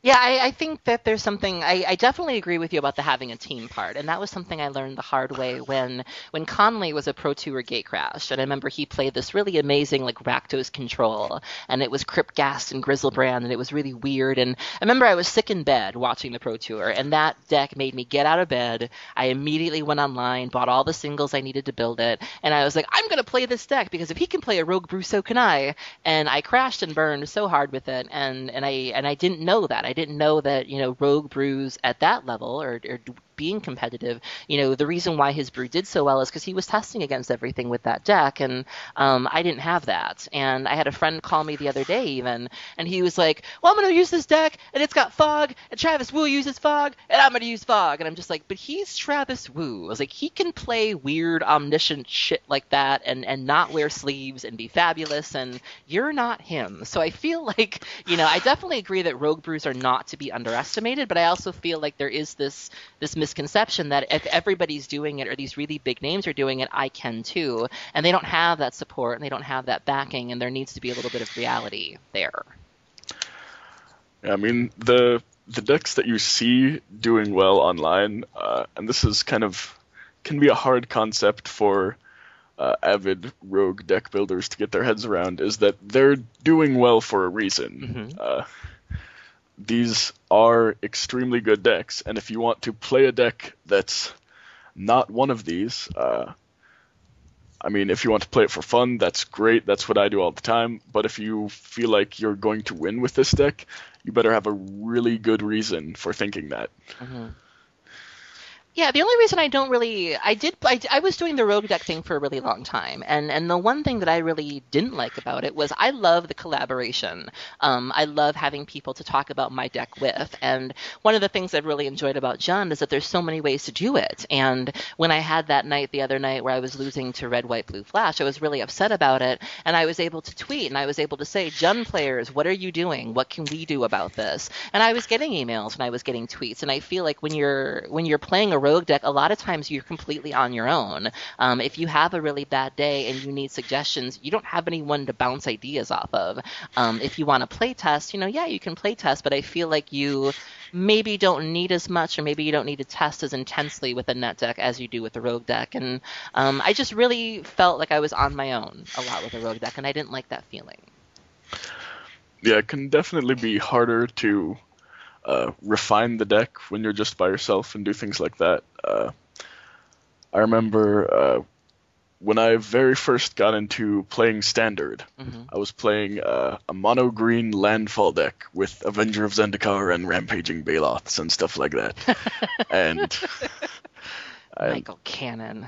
Yeah, I think that there's something I definitely agree with you about the having a team part, and that was something I learned the hard way when Conley was a Pro Tour Gatecrash, and I remember he played this really amazing like Rakdos control, and it was Cryptghast and Grizzlebrand, and it was really weird. And I remember I was sick in bed watching the Pro Tour, and that deck made me get out of bed. I immediately went online, bought all the singles I needed to build it, and I was like, I'm gonna play this deck because if he can play a Rogue Brew, so can I. And I crashed and burned so hard with it, and I didn't know that. I didn't know that, Rogue Brews at that level or being competitive, the reason why his brew did so well is because he was testing against everything with that deck, and I didn't have that. And I had a friend call me the other day even, and he was like, well, I'm going to use this deck, and it's got Fog, and Travis Wu uses Fog, and I'm going to use Fog. And I'm just like, but he's Travis Wu. I was like, he can play weird, omniscient shit like that and not wear sleeves and be fabulous, and you're not him. So I feel like, I definitely agree that Rogue Brews are not to be underestimated, but I also feel like there is this misconception that if everybody's doing it or these really big names are doing it, I can too. And they don't have that support and they don't have that backing, and there needs to be a little bit of reality there. Yeah, I mean, the decks that you see doing well online, and this is can be a hard concept for avid rogue deck builders to get their heads around, is that they're doing well for a reason. Mm-hmm. These are extremely good decks, and if you want to play a deck that's not one of these, if you want to play it for fun, that's great. That's what I do all the time. But if you feel like you're going to win with this deck, you better have a really good reason for thinking that. Mm-hmm. Yeah, the only reason I don't really, I was doing the rogue deck thing for a really long time, and the one thing that I really didn't like about it was I love the collaboration. I love having people to talk about my deck with, and one of the things I've really enjoyed about Jund is that there's so many ways to do it. And when I had that night the other night where I was losing to Red, White, Blue Flash, I was really upset about it, and I was able to tweet, and I was able to say, Jund players, what are you doing? What can we do about this? And I was getting emails and I was getting tweets, and I feel like when you're playing a rogue deck, a lot of times you're completely on your own. If you have a really bad day and you need suggestions, you don't have anyone to bounce ideas off of. If you want to play test, you can play test, but I feel like you maybe don't need as much, or maybe you don't need to test as intensely with a net deck as you do with the rogue deck. And I just really felt like I was on my own a lot with the rogue deck, and I didn't like that feeling. Yeah, it can definitely be harder to refine the deck when you're just by yourself and do things like that. I remember when I very first got into playing Standard, Mm-hmm. I was playing a mono-green landfall deck with Avenger of Zendikar and Rampaging Baloths and stuff like that. And Michael Cannon.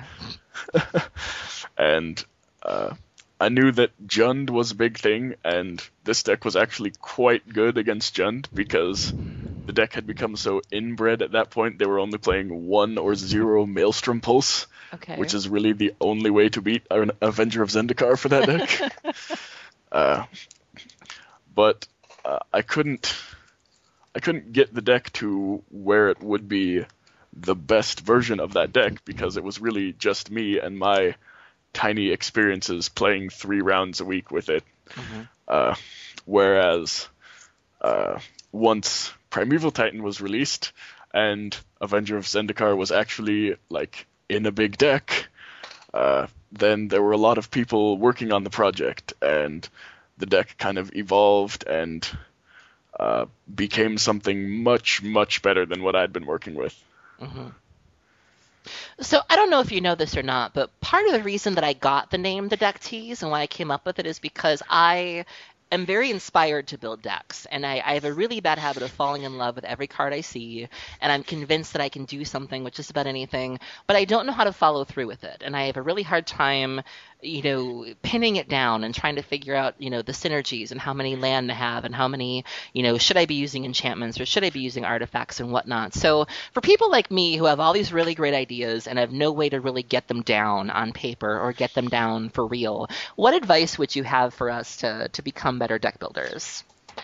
And I knew that Jund was a big thing, and this deck was actually quite good against Jund because the deck had become so inbred at that point. They were only playing 1 or 0 Maelstrom Pulse, Okay. which is really the only way to beat an Avenger of Zendikar for that deck. But I couldn't get the deck to where it would be the best version of that deck because it was really just me and my tiny experiences playing 3 rounds a week with it. Mm-hmm. Whereas once Primeval Titan was released and Avenger of Zendikar was actually like in a big deck, then there were a lot of people working on the project, and the deck kind of evolved and became something much, much better than what I'd been working with. Mm-hmm. So I don't know if you know this or not, but part of the reason that I got the name The Deck Tease and why I came up with it is because I am very inspired to build decks, and I have a really bad habit of falling in love with every card I see, and I'm convinced that I can do something with just about anything, but I don't know how to follow through with it, and I have a really hard time pinning it down and trying to figure out, the synergies and how many land to have and how many, should I be using enchantments or should I be using artifacts and whatnot. So for people like me who have all these really great ideas and have no way to really get them down on paper or get them down for real, what advice would you have for us to become better deck builders?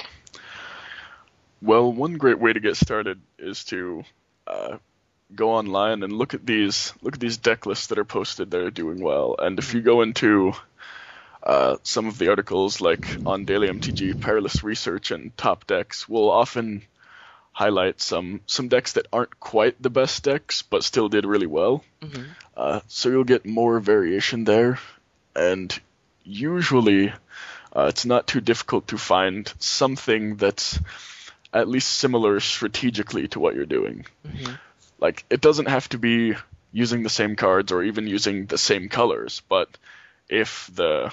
Well, one great way to get started is to go online and look at these deck lists that are posted that are doing well. And if you go into some of the articles like on Daily MTG, Perilous Research, and Top Decks will often highlight some decks that aren't quite the best decks, but still did really well. So you'll get more variation there, and usually it's not too difficult to find something that's at least similar strategically to what you're doing. Like, it doesn't have to be using the same cards or even using the same colors, but if the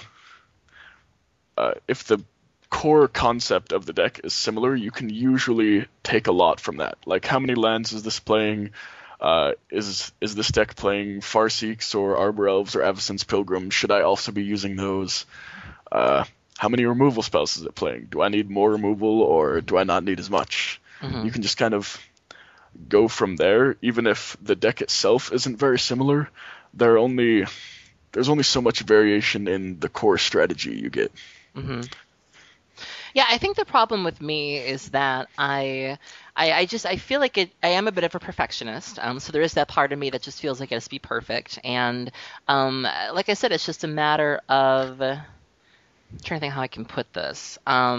core concept of the deck is similar, you can usually take a lot from that. Like, how many lands is this playing? Is this deck playing Farseeks or Arbor Elves or Avacyn's Pilgrim? Should I also be using those? How many removal spells is it playing? Do I need more removal or do I not need as much? You can just kind of go from there. Even if the deck itself isn't very similar, there's only so much variation in the core strategy you get. Yeah, I think the problem with me is that I feel like I am a bit of a perfectionist. So there is that part of me that just feels like it has to be perfect. And like I said, it's just a matter of I'm trying to think how I can put this.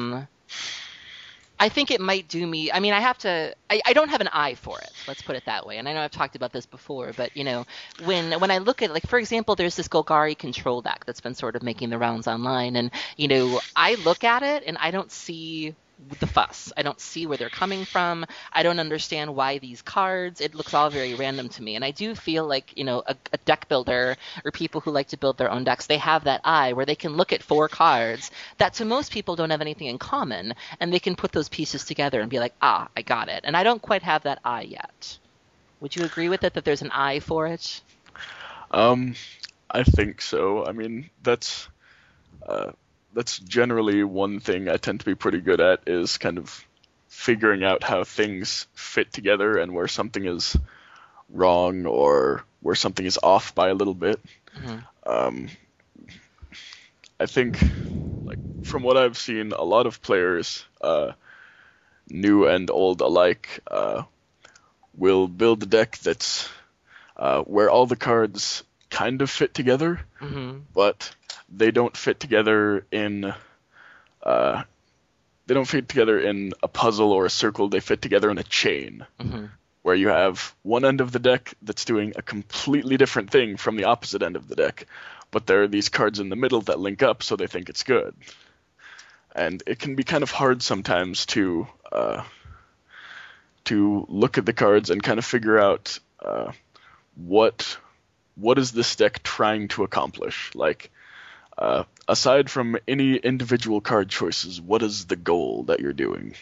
I think it might do me. I mean, I don't have an eye for it. Let's put it that way. And I know I've talked about this before, but when I look at, like, for example, there's this Golgari control deck that's been sort of making the rounds online, and I look at it and I don't see the fuss. I don't see where they're coming from. I don't understand why these cards. It looks all very random to me. And I do feel like, a deck builder or people who like to build their own decks, they have that eye where they can look at 4 cards that to most people don't have anything in common, and they can put those pieces together and be like, I got it. And I don't quite have that eye yet. Would you agree with it, that there's an eye for it? I think so. I mean, that's generally one thing I tend to be pretty good at, is kind of figuring out how things fit together and where something is wrong or where something is off by a little bit. I think, like, from what I've seen, a lot of players, new and old alike, will build a deck that's where all the cards kind of fit together, but they don't fit together in a puzzle or a circle. They fit together in a chain, where you have one end of the deck that's doing a completely different thing from the opposite end of the deck, but there are these cards in the middle that link up, so they think it's good. And it can be kind of hard sometimes to look at the cards and kind of figure out what is this deck trying to accomplish. Like, aside from any individual card choices, what is the goal that you're doing?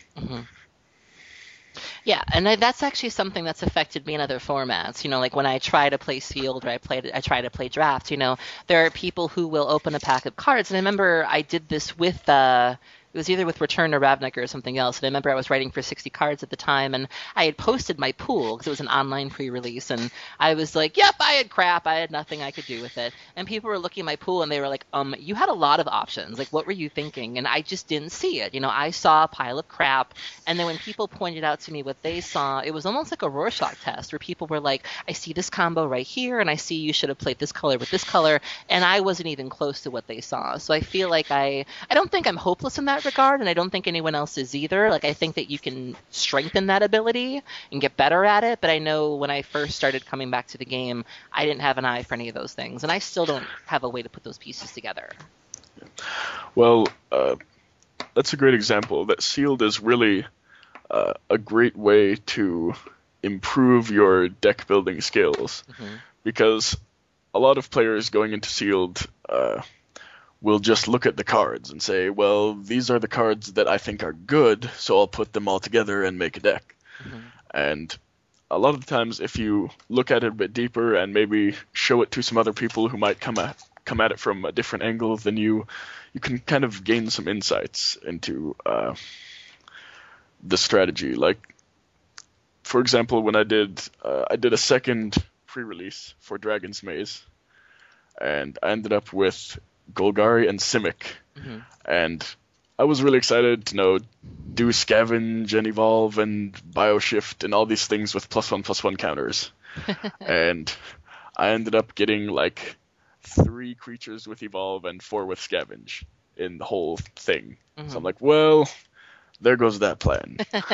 Yeah, and that's actually something that's affected me in other formats. Like when I try to play Sealed or I try to play Draft, there are people who will open a pack of cards. And I remember I did this with it was either with Return to Ravnica or something else. And I remember I was writing for 60 Cards at the time, and I had posted my pool because it was an online pre-release. And I was like, yep, I had crap. I had nothing I could do with it. And people were looking at my pool, and they were like, you had a lot of options. Like, what were you thinking? And I just didn't see it. I saw a pile of crap. And then when people pointed out to me what they saw, it was almost like a Rorschach test, where people were like, I see this combo right here, and I see you should have played this color with this color. And I wasn't even close to what they saw. So I feel like I don't think I'm hopeless in that regard, and I don't think anyone else is either. Like, I think that you can strengthen that ability and get better at it, but I know when I first started coming back to the game, I didn't have an eye for any of those things, and I still don't have a way to put those pieces together. Well, that's a great example. That Sealed is really a great way to improve your deck building skills, because a lot of players going into Sealed will just look at the cards and say, well, these are the cards that I think are good, so I'll put them all together and make a deck. And a lot of the times, if you look at it a bit deeper and maybe show it to some other people who might come at it from a different angle than you can kind of gain some insights into the strategy. Like, for example, when I did a second pre-release for Dragon's Maze, and I ended up with Golgari and Simic, and I was really excited to do Scavenge and Evolve and Bioshift and all these things with +1/+1 counters. And I ended up getting like 3 creatures with Evolve and 4 with Scavenge in the whole thing. So I'm like, well, there goes that plan.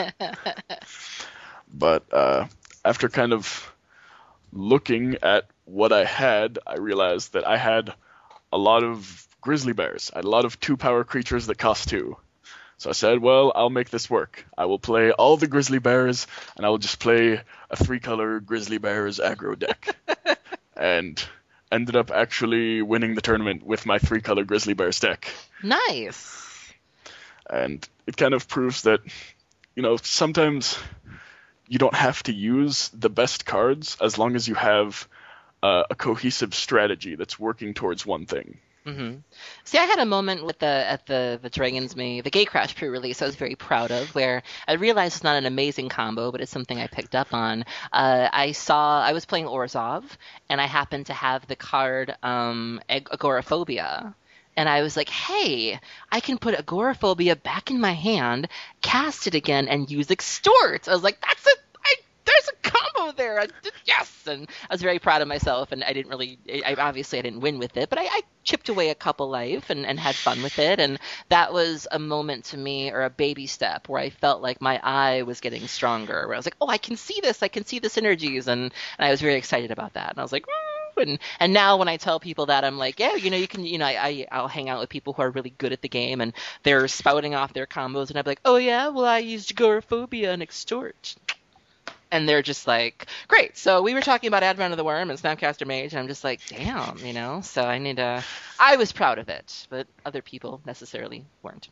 But after kind of looking at what I had, I realized that I had a lot of grizzly bears. I had a lot of 2-power creatures that cost 2. So I said, well, I'll make this work. I will play all the grizzly bears, and I will just play a 3-color grizzly bears aggro deck. And ended up actually winning the tournament with my 3-color grizzly bears deck. Nice. And it kind of proves that, sometimes you don't have to use the best cards as long as you have a cohesive strategy that's working towards one thing. Mm-hmm. See, I had a moment with the Dragon's Maid, the Gatecrash pre-release I was very proud of, where I realized it's not an amazing combo, but it's something I picked up on. I was playing Orzhov, and I happened to have the card Agoraphobia. And I was like, hey, I can put Agoraphobia back in my hand, cast it again, and use Extort. I was like, there's a combo there. Yes. And I was very proud of myself, and I didn't win with it, but I chipped away a couple life and had fun with it. And that was a moment to me, or a baby step, where I felt like my eye was getting stronger, where I was like, oh, I can see this. I can see the synergies. And I was very excited about that. And I was like, and now when I tell people that, I'm like, yeah, you can, I'll hang out with people who are really good at the game, and they're spouting off their combos, and I'm like, oh yeah, well, I used Agoraphobia and Extort. And they're just like, great. So we were talking about Advent of the Worm and Snapcaster Mage, and I'm just like, damn, So I was proud of it, but other people necessarily weren't.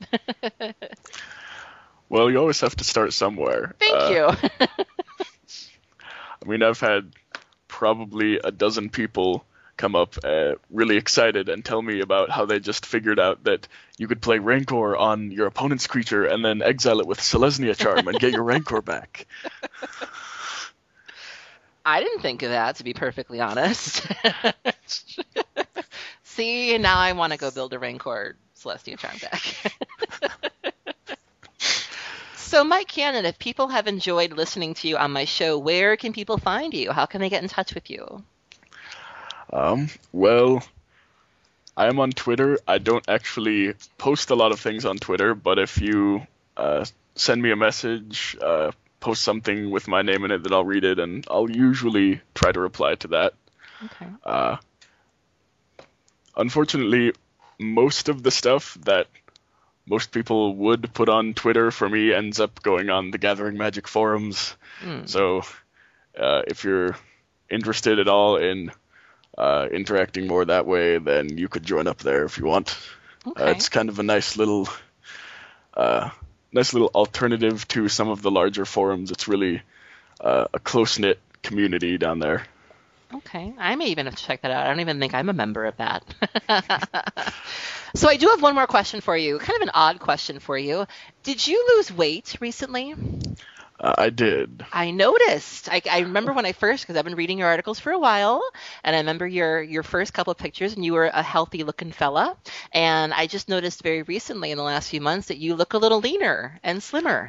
Well, you always have to start somewhere. Thank you. I mean, I've had probably a dozen people come up really excited and tell me about how they just figured out that you could play Rancor on your opponent's creature and then exile it with Selesnya Charm and get your Rancor back. I didn't think of that, to be perfectly honest. See, now I want to go build a Rancor Celestia Charm deck. So, Mike Cannon, if people have enjoyed listening to you on my show, where can people find you? How can they get in touch with you? Well, I am on Twitter. I don't actually post a lot of things on Twitter, but if you send me a message, post something with my name in it, that I'll read it, and I'll usually try to reply to that. Okay. Unfortunately, most of the stuff that most people would put on Twitter for me ends up going on the Gathering Magic forums. So if you're interested at all in interacting more that way, then you could join up there if you want. Okay. It's kind of a nice little alternative to some of the larger forums. It's really a close-knit community down there. Okay. I may even have to check that out. I don't even think I'm a member of that. So I do have one more question for you, kind of an odd question for you. Did you lose weight recently? I did. I noticed. I remember when I first, because I've been reading your articles for a while, and I remember your first couple of pictures, and you were a healthy-looking fella. And I just noticed very recently in the last few months that you look a little leaner and slimmer.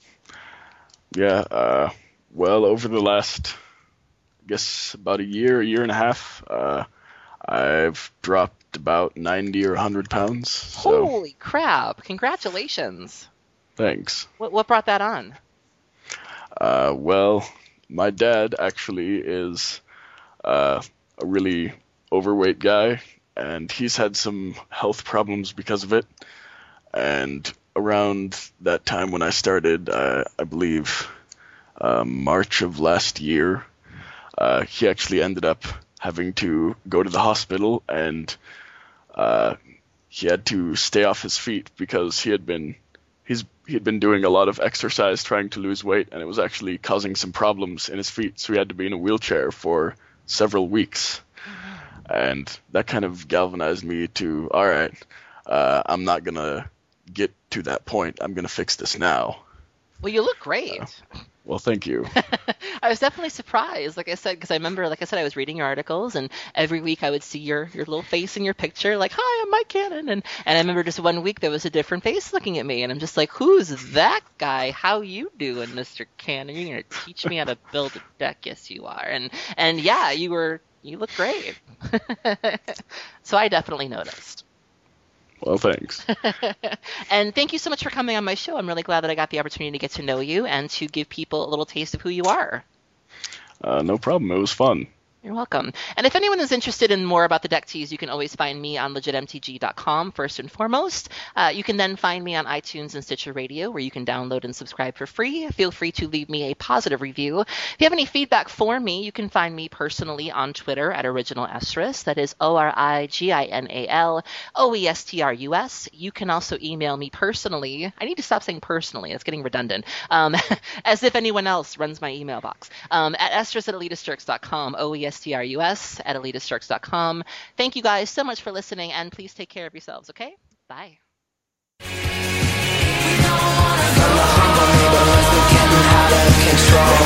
Yeah. Well, over the last, I guess, about a year and a half, I've dropped about 90 or 100 pounds. So. Holy crap. Congratulations. Thanks. What brought that on? Well, my dad actually is a really overweight guy, and he's had some health problems because of it. And around that time when I started, I believe March of last year, he actually ended up having to go to the hospital, and he had to stay off his feet because he had been doing a lot of exercise trying to lose weight, and it was actually causing some problems in his feet, so he had to be in a wheelchair for several weeks. And that kind of galvanized me to, all right, I'm not going to get to that point. I'm going to fix this now. Well, you look great. Well, thank you. I was definitely surprised, like I said, because I remember, like I said, I was reading your articles, and every week I would see your little face in your picture, like, hi, I'm Mike Cannon. And I remember just one week there was a different face looking at me, and I'm just like, who's that guy? How you doing, Mr. Cannon? You're going to teach me how to build a deck? Yes, you are. And yeah, you look great. So I definitely noticed. Well, thanks. And thank you so much for coming on my show. I'm really glad that I got the opportunity to get to know you and to give people a little taste of who you are. No problem. It was fun. You're welcome. And if anyone is interested in more about the Deck Tease, you can always find me on legitmtg.com first and foremost. You can then find me on iTunes and Stitcher Radio, where you can download and subscribe for free. Feel free to leave me a positive review. If you have any feedback for me, you can find me personally on Twitter at Original Estrus. That is ORIGINALOESTRUS. You can also email me personally. I need to stop saying personally. It's getting redundant. As if anyone else runs my email box. At estrus@elitistjerks.com. OESTRUS at elitistjerks.com. Thank you guys so much for listening, and please take care of yourselves, okay? Bye. Getting out of control.